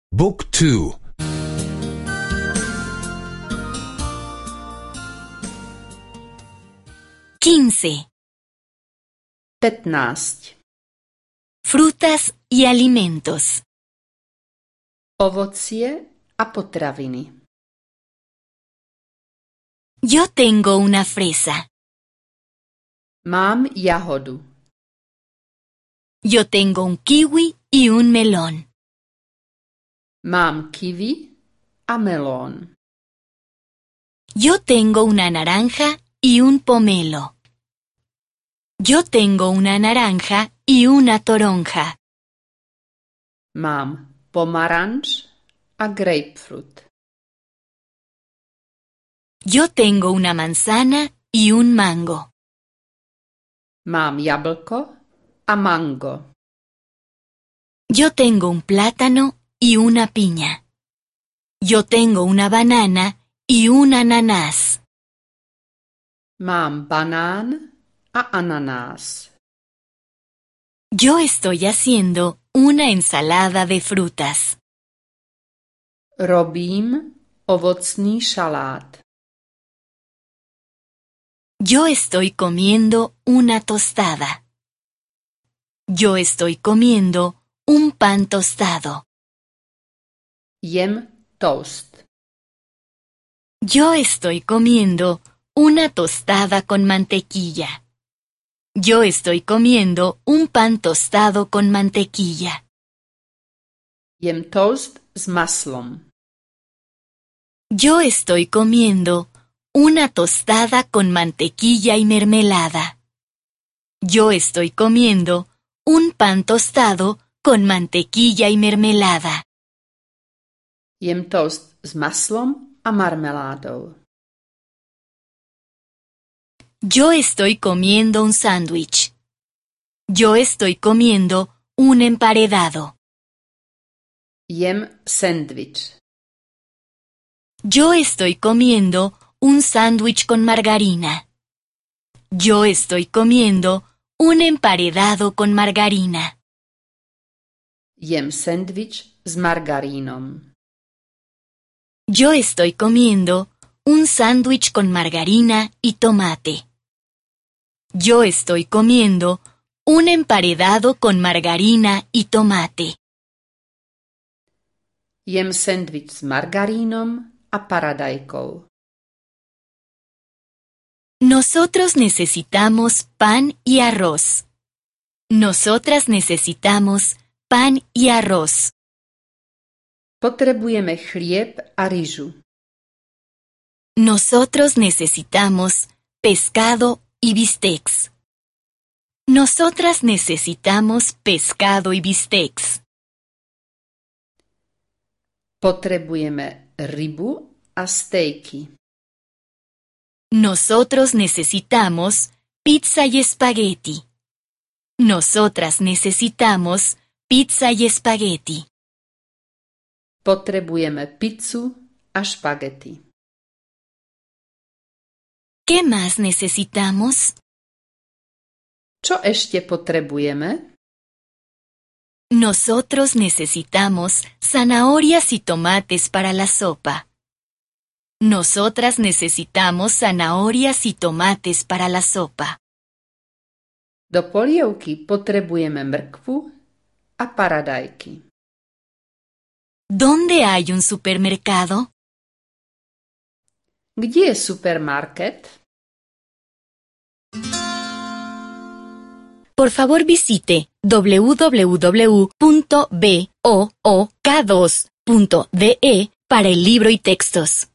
Book 2. 15. 15. Frutas y alimentos. Ovocie a potraviny. Yo tengo una fresa. Mám jahodu. Yo tengo un kiwi y un melón. Mám kiwi a melón. Yo tengo una naranja y un pomelo. Yo tengo una naranja y una toronja. Mám pomaranč a grapefruit. Yo tengo una manzana y un mango. Mám jablko a mango. Yo tengo un plátano y una piña. Yo tengo una banana y un ananás. Mám banán a ananás. Yo estoy haciendo una ensalada de frutas. Robím ovocný šalát. Yo estoy comiendo una tostada. Yo estoy comiendo un pan tostado. Jem toast. Yo estoy comiendo una tostada con mantequilla. Yo estoy comiendo un pan tostado con mantequilla. Jem toast s maslom. Yo estoy comiendo una tostada con mantequilla y mermelada. Yo estoy comiendo un pan tostado con mantequilla y mermelada. Jem toast s maslom a marmeládou. Yo estoy comiendo un sándwich. Yo estoy comiendo un emparedado. Jem sendvič. Yo estoy comiendo un sándwich con margarina. Yo estoy comiendo un emparedado con margarina. Jem sendvič s margarínom. Yo estoy comiendo un sándwich con margarina y tomate. Yo estoy comiendo un emparedado con margarina y tomate. Jem sendvič s margarínom a paradajkou. Nosotros necesitamos pan y arroz. Nosotras necesitamos pan y arroz. Potrebujeme chlieb a ryžu. Nosotros necesitamos pescado y bistecs. Nosotras necesitamos pescado y bistecs. Potrebujeme rybu a stejky. Nosotros necesitamos pizza y espagueti. Nosotras necesitamos pizza y espagueti. Potrebujeme pizzu a špagety. ¿Qué más necesitamos? Čo ešte potrebujeme? Nosotros necesitamos zanahorias y tomates para la sopa. Nosotras necesitamos zanahorias y tomates para la sopa. Do polievky potrebujeme mrkvu a paradajky. ¿Dónde hay un supermercado? Kde je supermarket? Por favor visite www.book2.de para el libro y textos.